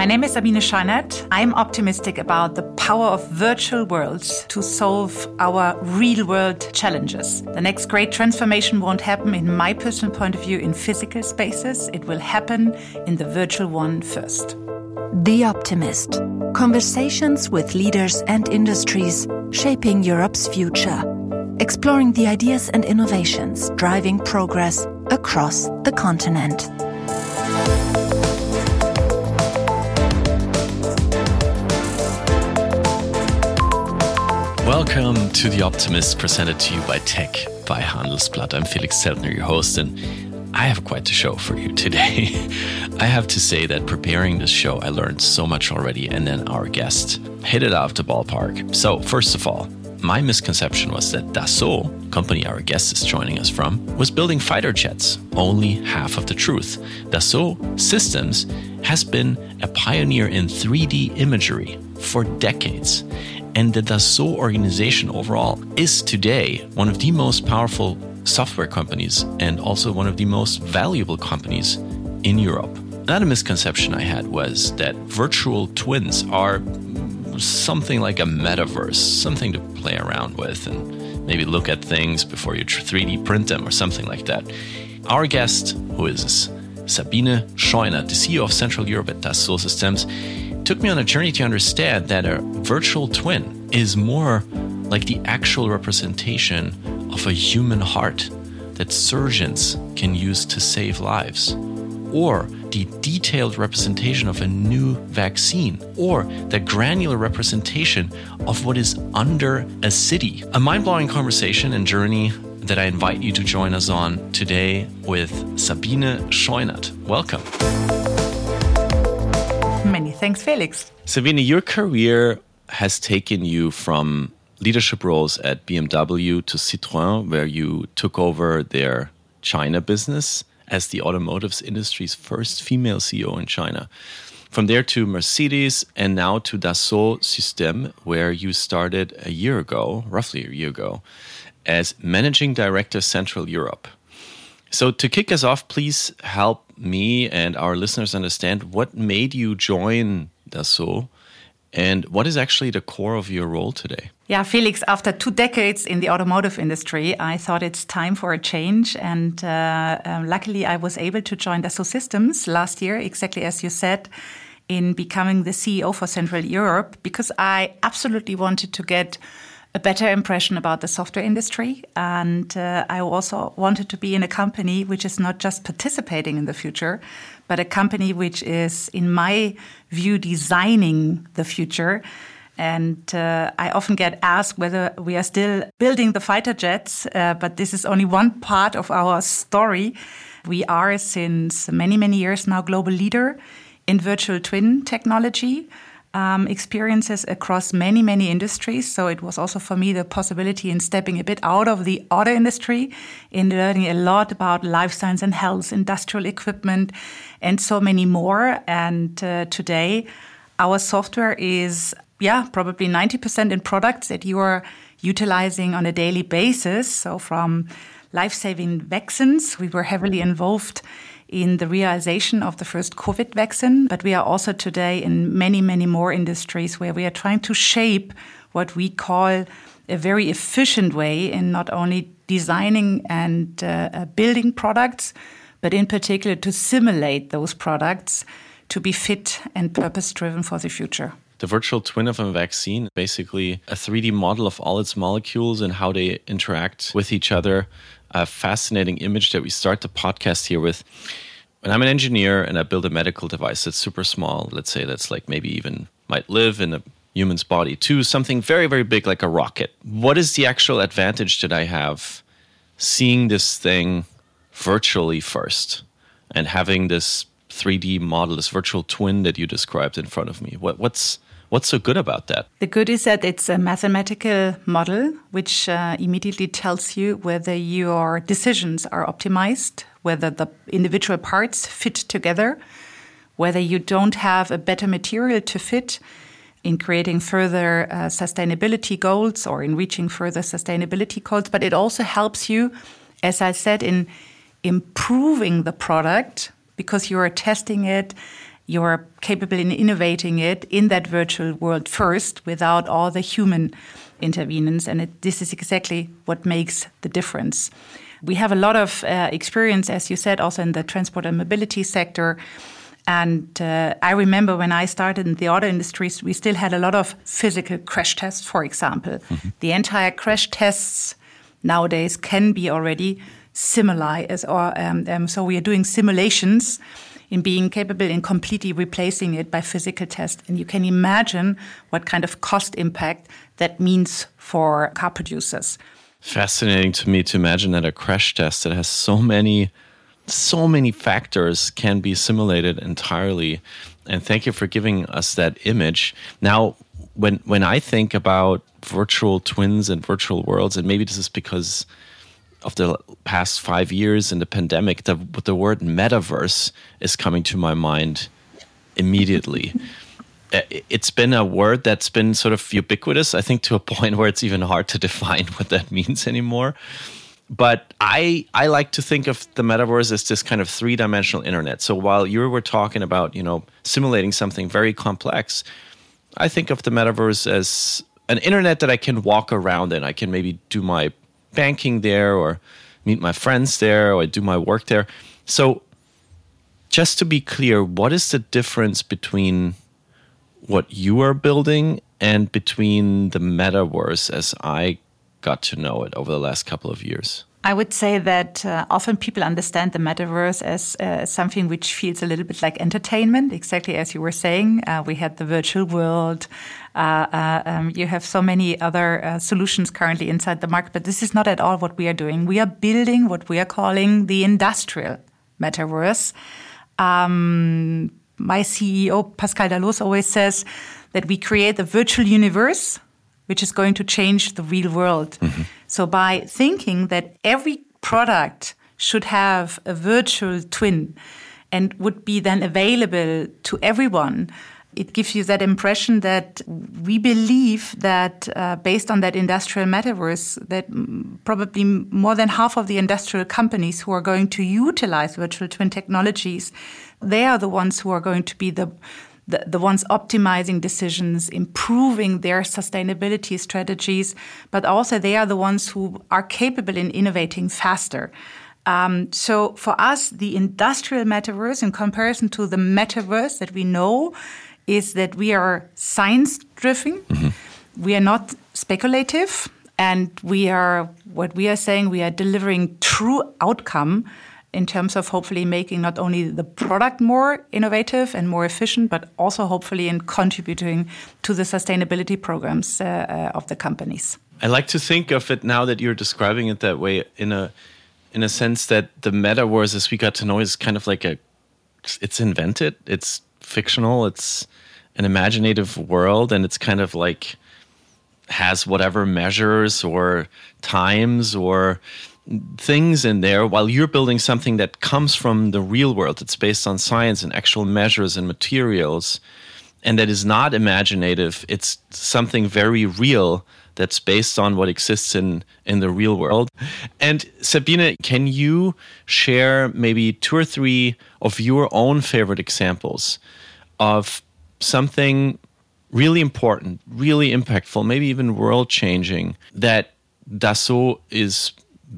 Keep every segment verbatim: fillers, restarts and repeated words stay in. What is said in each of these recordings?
My name is Sabine Scheinert. I'm optimistic about the power of virtual worlds to solve our real-world challenges. The next great transformation won't happen, in my personal point of view, in physical spaces. It will happen in the virtual one first. The Optimist. Conversations with leaders and industries shaping Europe's future. Exploring the ideas and innovations driving progress across the continent. Welcome to The Optimist, presented to you by Tech by Handelsblatt. I'm Felix Zeltner, your host, and I have quite the show for you today. I have to say that preparing this show, I learned so much already, and then our guest hit it out of the ballpark. So, first of all, my misconception was that Dassault, company our guest is joining us from, was building fighter jets. Only half of the truth. Dassault Systems has been a pioneer in three D imagery for decades. And the Dassault organization overall is today one of the most powerful software companies and also one of the most valuable companies in Europe. Another misconception I had was that virtual twins are something like a metaverse, something to play around with and maybe look at things before you three D print them or something like that. Our guest, who is Sabine Scheinert, the C E O of Central Europe at Dassault Systems, took me on a journey to understand that a virtual twin is more like the actual representation of a human heart that surgeons can use to save lives, or the detailed representation of a new vaccine, or the granular representation of what is under a city. A mind-blowing conversation and journey that I invite you to join us on today with Sabine Scheinert. Welcome. Many thanks, Felix. Sabine, your career has taken you from leadership roles at B M W to Citroën, where you took over their China business as the automotive industry's first female C E O in China. From there to Mercedes, and now to Dassault Systems, where you started a year ago, roughly a year ago, as Managing Director Central Europe. So to kick us off, please help me and our listeners understand what made you join Dassault and what is actually the core of your role today. Yeah, Felix, after two decades in the automotive industry, I thought it's time for a change. And uh, um, luckily, I was able to join Dassault Systems last year, exactly as you said, in becoming the C E O for Central Europe, because I absolutely wanted to get a better impression about the software industry. And uh, I also wanted to be in a company which is not just participating in the future, but a company which is, in my view, designing the future. And uh, I often get asked whether we are still building the fighter jets, uh, but this is only one part of our story. We are, since many, many years now, global leader in virtual twin technology. Um, experiences across many, many industries. So it was also for me the possibility in stepping a bit out of the auto industry, in learning a lot about life science and health, industrial equipment, and so many more. And uh, today, our software is, yeah, probably ninety percent in products that you are utilizing on a daily basis. So from life-saving vaccines, we were heavily involved in the realization of the first COVID vaccine. But we are also today in many, many more industries where we are trying to shape what we call a very efficient way in not only designing and uh, building products, but in particular to simulate those products to be fit and purpose-driven for the future. The virtual twin of a vaccine, basically a three D model of all its molecules and how they interact with each other. A fascinating image that we start the podcast here with. When I'm an engineer and I build a medical device that's super small, let's say that's like maybe even might live in a human's body, to something very, very big like a rocket. What is the actual advantage that I have seeing this thing virtually first and having this three D model, this virtual twin that you described in front of me? What, what's What's so good about that? The good is that it's a mathematical model which uh, immediately tells you whether your decisions are optimized, whether the individual parts fit together, whether you don't have a better material to fit in creating further uh, sustainability goals or in reaching further sustainability goals. But it also helps you, as I said, in improving the product because you are testing it you're capable in innovating it in that virtual world first without all the human intervenence. And it, this is exactly what makes the difference. We have a lot of uh, experience, as you said, also in the transport and mobility sector. And uh, I remember when I started in the auto industry, we still had a lot of physical crash tests, for example. Mm-hmm. The entire crash tests nowadays can be already simulated, or um, um, so we are doing simulations in being capable in completely replacing it by physical tests. And you can imagine what kind of cost impact that means for car producers. Fascinating to me to imagine that a crash test that has so many, so many factors can be simulated entirely. And thank you for giving us that image. Now, when when I think about virtual twins and virtual worlds, and maybe this is because of the past five years in the pandemic, the, the word metaverse is coming to my mind immediately. It's been a word that's been sort of ubiquitous, I think, to a point where it's even hard to define what that means anymore. But I I like to think of the metaverse as this kind of three-dimensional internet. So while you were talking about, you know, simulating something very complex, I think of the metaverse as an internet that I can walk around in. I can maybe do my banking there, or meet my friends there, or do my work there. So just to be clear, what is the difference between what you are building and between the metaverse as I got to know it over the last couple of years? I would say that uh, often people understand the metaverse as uh, something which feels a little bit like entertainment, exactly as you were saying. Uh, we had the virtual world. Uh, uh, um, you have so many other uh, solutions currently inside the market, but this is not at all what we are doing. We are building what we are calling the industrial metaverse. Um, my C E O, Pascal Dalloz, always says that we create the virtual universe, which is going to change the real world. Mm-hmm. So by thinking that every product should have a virtual twin and would be then available to everyone, it gives you that impression that we believe that uh, based on that industrial metaverse, that probably more than half of the industrial companies who are going to utilize virtual twin technologies, they are the ones who are going to be the The, the ones optimizing decisions, improving their sustainability strategies, but also they are the ones who are capable in innovating faster. Um, so for us, the industrial metaverse, in comparison to the metaverse that we know, is that we are science-driven. Mm-hmm. We are not speculative, and we are, what we are saying, we are delivering true outcome in terms of hopefully making not only the product more innovative and more efficient, but also hopefully in contributing to the sustainability programs uh, uh, of the companies. I like to think of it now that you're describing it that way, in a in a sense that the metaverse, as we got to know, is kind of like a, it's invented, it's fictional, it's an imaginative world, and it's kind of like has whatever measures or times or things in there, while you're building something that comes from the real world. It's based on science and actual measures and materials, and that is not imaginative. It's something very real that's based on what exists in, in the real world. And Sabine, can you share maybe two or three of your own favorite examples of something really important, really impactful, maybe even world-changing, that Dassault is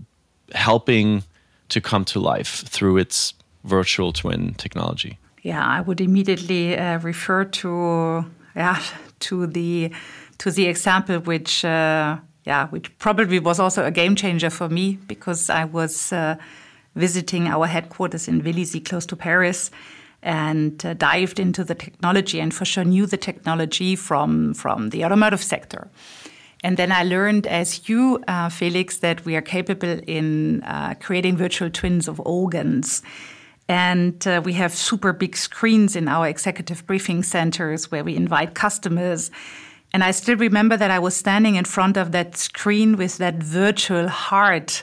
helping to come to life through its virtual twin technology? Yeah, I would immediately uh, refer to yeah to the to the example which uh, yeah which probably was also a game changer for me, because I was uh, visiting our headquarters in Vélizy, close to Paris, and uh, dived into the technology, and for sure knew the technology from from the automotive sector. And then I learned, as you, uh, Felix, that we are capable in uh, creating virtual twins of organs. And uh, we have super big screens in our executive briefing centers where we invite customers. And I still remember that I was standing in front of that screen with that virtual heart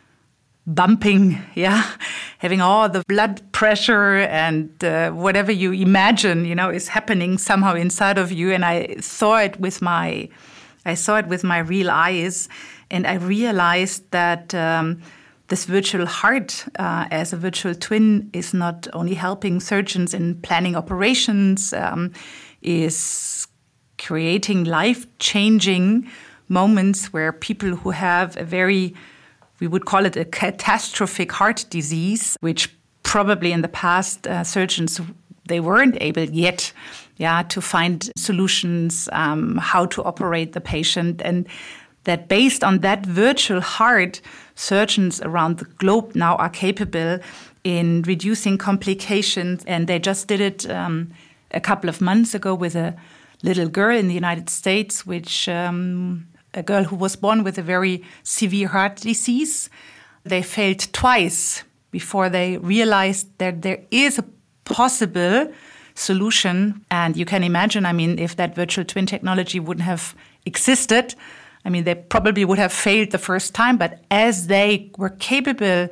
bumping, yeah, having all the blood pressure and uh, whatever you imagine, you know, is happening somehow inside of you. And I saw it with my... I saw it with my real eyes, and I realized that um, this virtual heart uh, as a virtual twin is not only helping surgeons in planning operations, um, is creating life-changing moments where people who have a very, we would call it a catastrophic heart disease, which probably in the past uh, surgeons, they weren't able yet yeah, to find solutions, um, how to operate the patient. And that based on that virtual heart, surgeons around the globe now are capable in reducing complications. And they just did it um, a couple of months ago with a little girl in the United States, which um, a girl who was born with a very severe heart disease. They failed twice before they realized that there is a possible solution. And you can imagine, I mean, if that virtual twin technology wouldn't have existed, I mean, they probably would have failed the first time. But as they were capable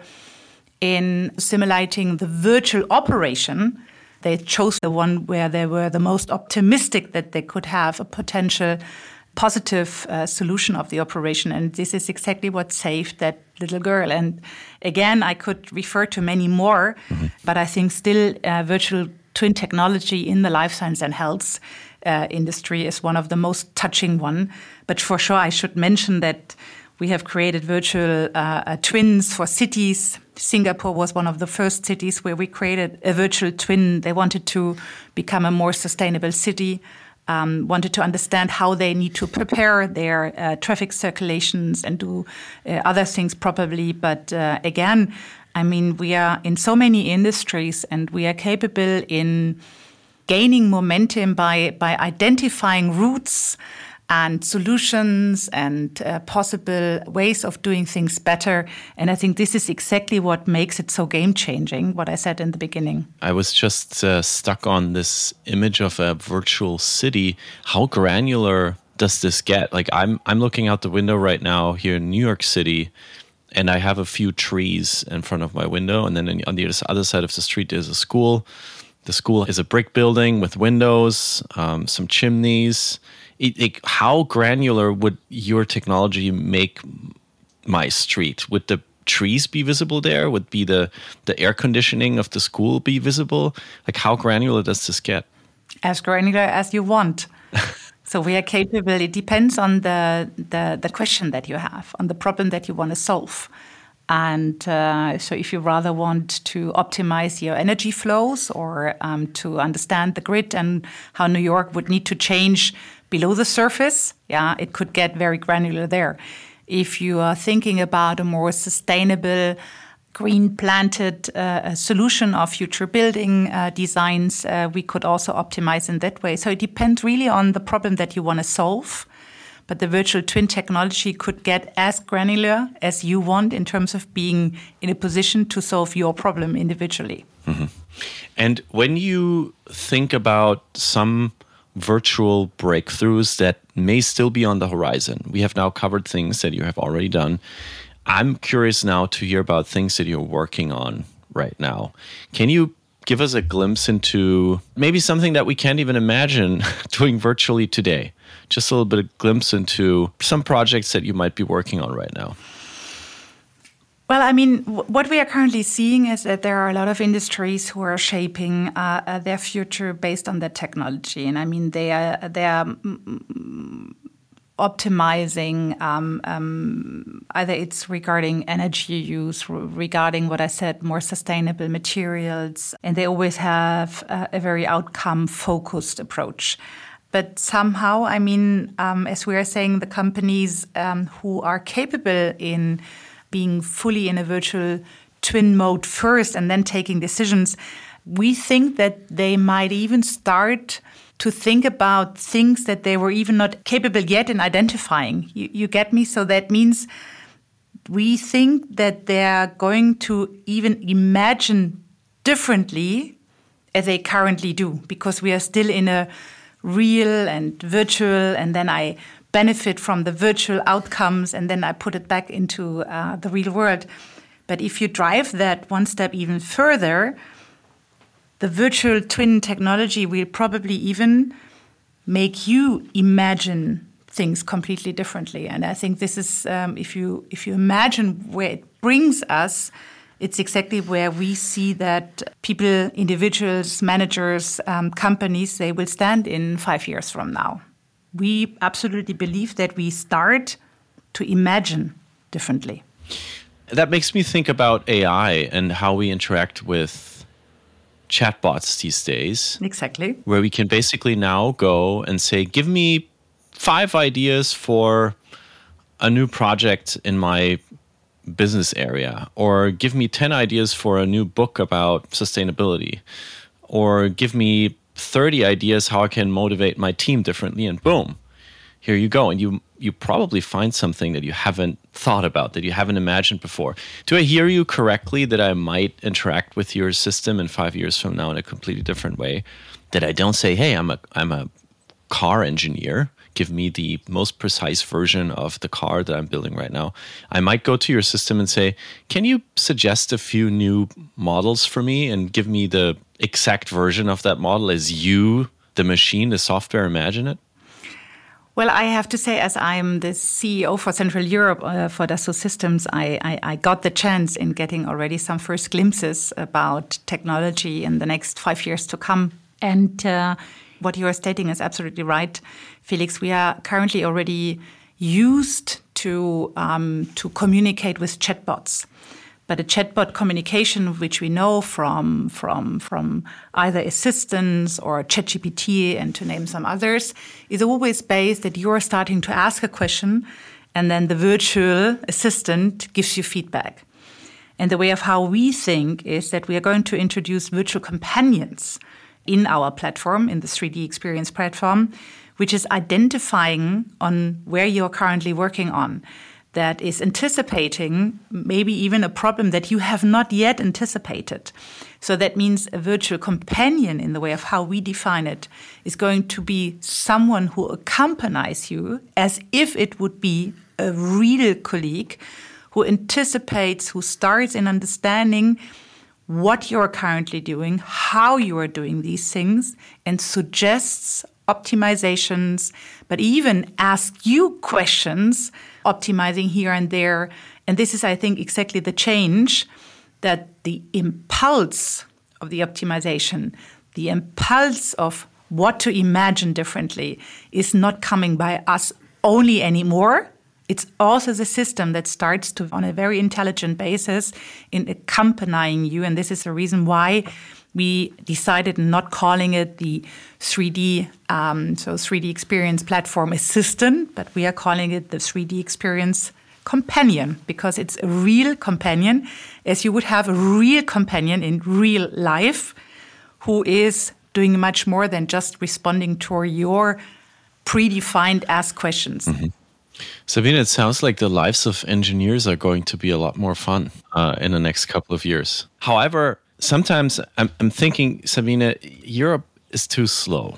in simulating the virtual operation, they chose the one where they were the most optimistic that they could have a potential positive uh, solution of the operation. And this is exactly what saved that little girl. And again, I could refer to many more, mm-hmm. but I think still uh, virtual twin technology in the life science and health uh, industry is one of the most touching one. But for sure, I should mention that we have created virtual uh, uh, twins for cities. Singapore was one of the first cities where we created a virtual twin. They wanted to become a more sustainable city. Um, wanted to understand how they need to prepare their uh, traffic circulations and do uh, other things probably. But uh, again, I mean, we are in so many industries and we are capable in gaining momentum by, by identifying routes and solutions and uh, possible ways of doing things better. And I think this is exactly what makes it so game-changing, what I said in the beginning. I was just uh, stuck on this image of a virtual city. How granular does this get? Like I'm I'm looking out the window right now here in New York City, and I have a few trees in front of my window. And then on the other side of the street, there's a school. The school is a brick building with windows, um, some chimneys. It, it, how granular would your technology make my street? Would the trees be visible there? Would be the, the air conditioning of the school be visible? Like how granular does this get? As granular as you want. So we are capable. It depends on the, the, the question that you have, on the problem that you want to solve. And uh, so if you rather want to optimize your energy flows or um, to understand the grid and how New York would need to change below the surface, yeah, it could get very granular there. If you are thinking about a more sustainable, green planted uh, solution of future building uh, designs, uh, we could also optimize in that way. So it depends really on the problem that you want to solve. But the virtual twin technology could get as granular as you want in terms of being in a position to solve your problem individually. Mm-hmm. And when you think about some virtual breakthroughs that may still be on the horizon, we have now covered things that you have already done. I'm curious now to hear about things that you're working on right now. Can you give us a glimpse into maybe something that we can't even imagine doing virtually today? Just a little bit of glimpse into some projects that you might be working on right now. Well, I mean, w- what we are currently seeing is that there are a lot of industries who are shaping uh, uh, their future based on that technology. And I mean, they are, they are mm, optimizing, um, um, either it's regarding energy use, r- regarding what I said, more sustainable materials. And they always have uh, a very outcome-focused approach. But somehow, I mean, um, as we are saying, the companies um, who are capable in being fully in a virtual twin mode first and then taking decisions, we think that they might even start to think about things that they were even not capable yet in identifying. You, you get me? So that means we think that they're going to even imagine differently as they currently do, because we are still in a real and virtual, and then I benefit from the virtual outcomes, and then I put it back into uh, the real world. But if you drive that one step even further, the virtual twin technology will probably even make you imagine things completely differently. And I think this is, um, if you if you imagine where it brings us, it's exactly where we see that people, individuals, managers, um, companies, they will stand in five years from now. We absolutely believe that we start to imagine differently. That makes me think about A I and how we interact with chatbots these days. Exactly. Where we can basically now go and say, give me five ideas for a new project in my business area, or give me ten ideas for a new book about sustainability, or give me thirty ideas how I can motivate my team differently, and boom, here you go. And you you probably find something that you haven't thought about, that you haven't imagined before. Do I hear you correctly that I might interact with your system in five years from now in a completely different way? That I don't say, hey, I'm a I'm a car engineer, give me the most precise version of the car that I'm building right now. I might go to your system and say, can you suggest a few new models for me and give me the exact version of that model as you, the machine, the software, imagine it? Well, I have to say, as I'm the C E O for Central Europe uh, for Dassault Systems, I, I, I got the chance in getting already some first glimpses about technology in the next five years to come. And uh, what you are stating is absolutely right, Felix. We are currently already used to um, to communicate with chatbots. But a chatbot communication, which we know from from from either assistants or ChatGPT, and to name some others, is always based that you're starting to ask a question, and then the virtual assistant gives you feedback. And the way of how we think is that we are going to introduce virtual companions in our platform, in the three D experience platform, which is identifying on where you're currently working on, that is anticipating maybe even a problem that you have not yet anticipated. So that means a virtual companion, in the way of how we define it, is going to be someone who accompanies you as if it would be a real colleague who anticipates, who starts in understanding what you're currently doing, how you are doing these things, and suggests optimizations, but even ask you questions, optimizing here and there. And this is, I think, exactly the change, that the impulse of the optimization, the impulse of what to imagine differently, is not coming by us only anymore. It's also the system that starts to, on a very intelligent basis, in accompanying you. And this is the reason why we decided not calling it the three D, um, so three D Experience Platform Assistant, but we are calling it the three D Experience Companion, because it's a real companion, as you would have a real companion in real life, who is doing much more than just responding to your predefined asked questions. Mm-hmm. Sabine, it sounds like the lives of engineers are going to be a lot more fun uh, in the next couple of years. However, sometimes I'm, I'm thinking, Sabine, Europe is too slow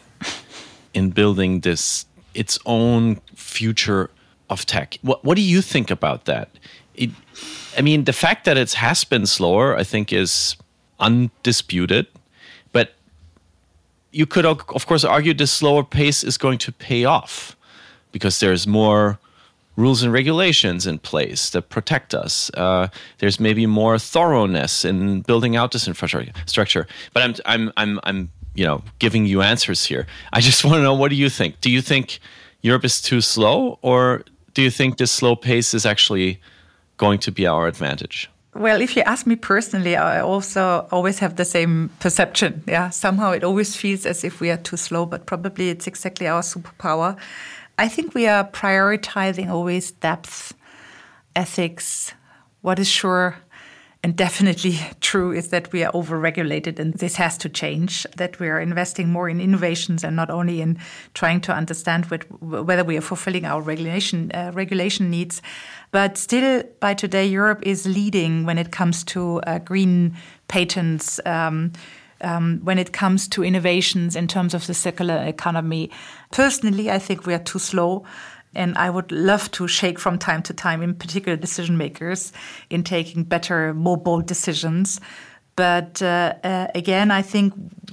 in building this its own future of tech. What, what do you think about that? It, I mean, the fact that it has been slower, I think, is undisputed. But you could, of course, argue this slower pace is going to pay off because there's more rules and regulations in place that protect us. Uh, there's maybe more thoroughness in building out this infrastructure. But I'm, I'm, I'm, I'm, you know, giving you answers here. I just want to know, what do you think? Do you think Europe is too slow, or do you think this slow pace is actually going to be our advantage? Well, if you ask me personally, I also always have the same perception. Yeah, somehow it always feels as if we are too slow, but probably it's exactly our superpower. I think we are prioritizing always depth, ethics. What is sure and definitely true is that we are overregulated, and this has to change, that we are investing more in innovations and not only in trying to understand what, whether we are fulfilling our regulation uh, regulation needs. But still, by today, Europe is leading when it comes to uh, green patents, um, Um, when it comes to innovations in terms of the circular economy. Personally, I think we are too slow, and I would love to shake from time to time, in particular decision makers, in taking better, more bold decisions. But uh, uh, again, I think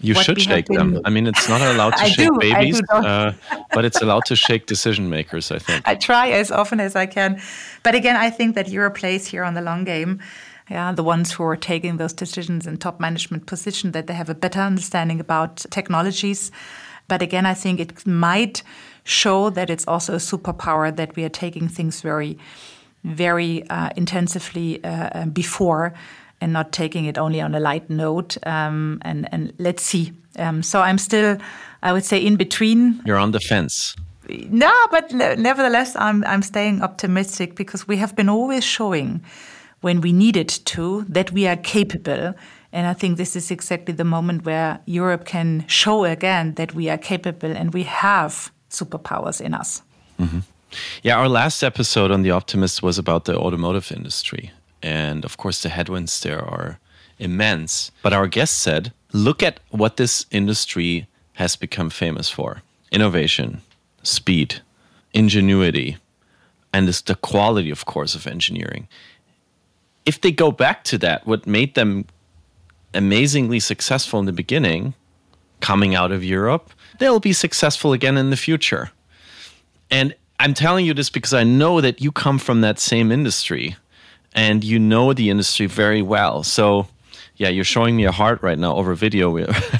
You should shake them. I mean, it's not allowed to shake do, babies, uh, but it's allowed to shake decision makers, I think. I try as often as I can. But again, I think that Europe plays here on the long game. Yeah, the ones who are taking those decisions in top management position, that they have a better understanding about technologies. But again, I think it might show that it's also a superpower, that we are taking things very, very uh, intensively uh, before, and not taking it only on a light note. Um, and, and let's see. Um, so I'm still, I would say, in between. You're on the fence. No, but nevertheless, I'm I'm staying optimistic, because we have been always showing, when we needed to, that we are capable. And I think this is exactly the moment where Europe can show again that we are capable and we have superpowers in us. Mm-hmm. Yeah, our last episode on The Optimist was about the automotive industry. And of course, the headwinds there are immense. But our guest said, look at what this industry has become famous for. Innovation, speed, ingenuity, and this, the quality, of course, of engineering. If they go back to that, what made them amazingly successful in the beginning, coming out of Europe, they'll be successful again in the future. And I'm telling you this because I know that you come from that same industry and you know the industry very well. So yeah, you're showing me a heart right now over video.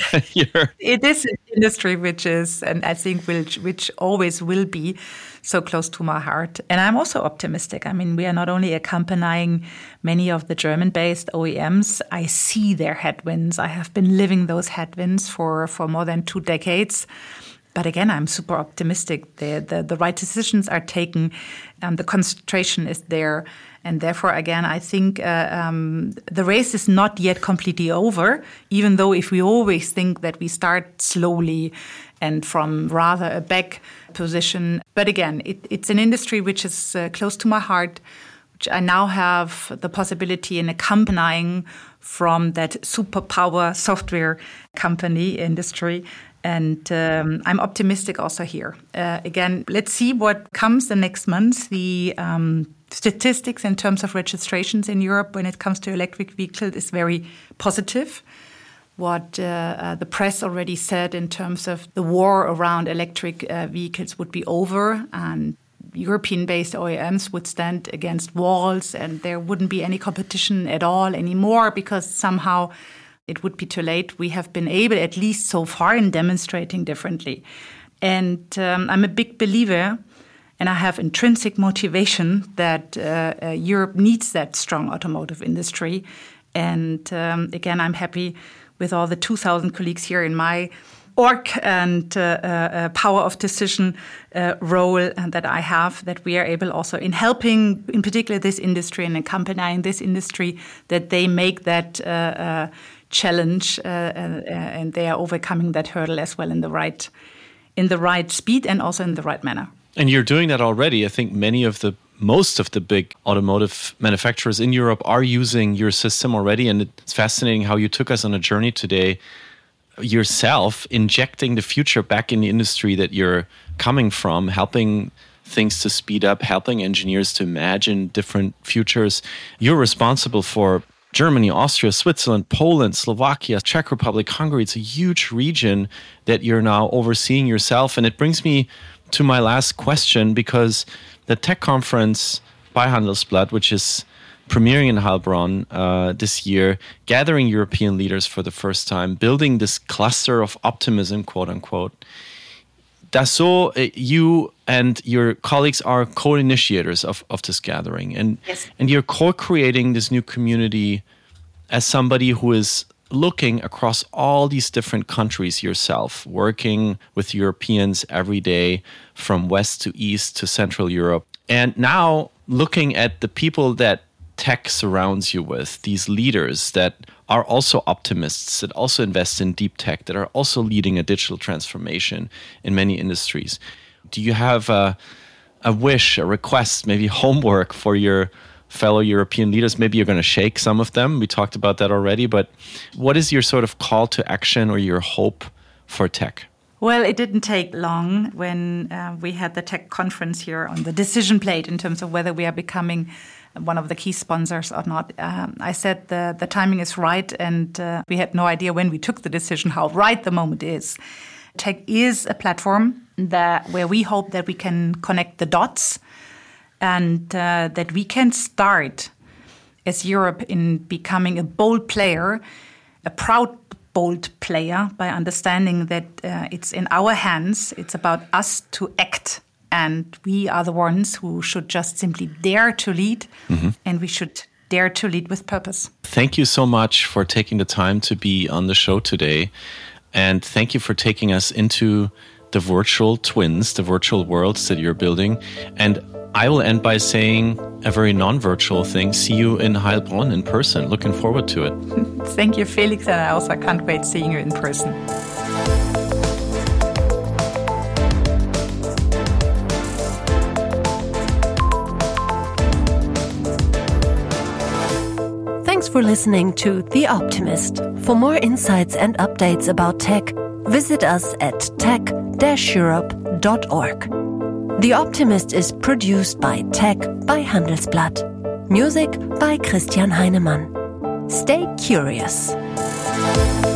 It is an industry which is, and I think which, which always will be, so close to my heart. And I'm also optimistic. I mean, we are not only accompanying many of the German-based O E Ms. I see their headwinds. I have been living those headwinds for, for more than two decades. But again, I'm super optimistic. The, the, the right decisions are taken. Um, the concentration is there. And therefore, again, I think uh, um, the race is not yet completely over, even though if we always think that we start slowly and from rather a back position. But again, it, it's an industry which is uh, close to my heart, which I now have the possibility in accompanying from that superpower software company industry. And um, I'm optimistic also here. Uh, again, let's see what comes the next month. The um, statistics in terms of registrations in Europe when it comes to electric vehicles is very positive. What uh, uh, the press already said in terms of the war around electric uh, vehicles would be over, and European-based O E Ms would stand against walls, and there wouldn't be any competition at all anymore, because somehow it would be too late. We have been able, at least so far, in demonstrating differently. And um, I'm a big believer, and I have intrinsic motivation that uh, uh, Europe needs that strong automotive industry. And um, again, I'm happy with all the two thousand colleagues here in my org and uh, uh, power of decision uh, role and that I have, that we are able also in helping, in particular, this industry and accompanying this industry, that they make that uh, uh, challenge uh, uh, and they are overcoming that hurdle as well in the right, in the right speed and also in the right manner. And you're doing that already. I think many of the most of the big automotive manufacturers in Europe are using your system already. And it's fascinating how you took us on a journey today yourself, injecting the future back in the industry that you're coming from, helping things to speed up, helping engineers to imagine different futures. You're responsible for Germany, Austria, Switzerland, Poland, Slovakia, Czech Republic, Hungary. It's a huge region that you're now overseeing yourself. And it brings me to my last question, because the tech conference by Handelsblatt, which is premiering in Heilbronn uh, this year, gathering European leaders for the first time, building this cluster of optimism, quote unquote. Dassault, uh, you and your colleagues are co-initiators of, of this gathering. And, yes. and you're co-creating this new community as somebody who is looking across all these different countries yourself, working with Europeans every day from west to east to Central Europe. And now looking at the people that tech surrounds you with, these leaders that are also optimists, that also invest in deep tech, that are also leading a digital transformation in many industries. Do you have a, a wish, a request, maybe homework for your fellow European leaders? Maybe you're going to shake some of them. We talked about that already. But what is your sort of call to action or your hope for tech? Well, it didn't take long when uh, we had the tech conference here on the decision plate in terms of whether we are becoming one of the key sponsors or not. Um, I said the, the timing is right, and uh, we had no idea when we took the decision how right the moment is. Tech is a platform that where we hope that we can connect the dots and uh, that we can start as Europe in becoming a bold player, a proud bold player, by understanding that uh, it's in our hands. It's about us to act, and we are the ones who should just simply dare to lead, mm-hmm. and we should dare to lead with purpose. Thank you so much for taking the time to be on the show today, and thank you for taking us into the virtual twins, the virtual worlds that you're building. And I will end by saying a very non-virtual thing. See you in Heilbronn in person. Looking forward to it. Thank you, Felix. And I also can't wait seeing you in person. Thanks for listening to The Optimist. For more insights and updates about tech, visit us at tech dash europe dot org. The Optimist is produced by Tech by Handelsblatt. Music by Christian Heinemann. Stay curious.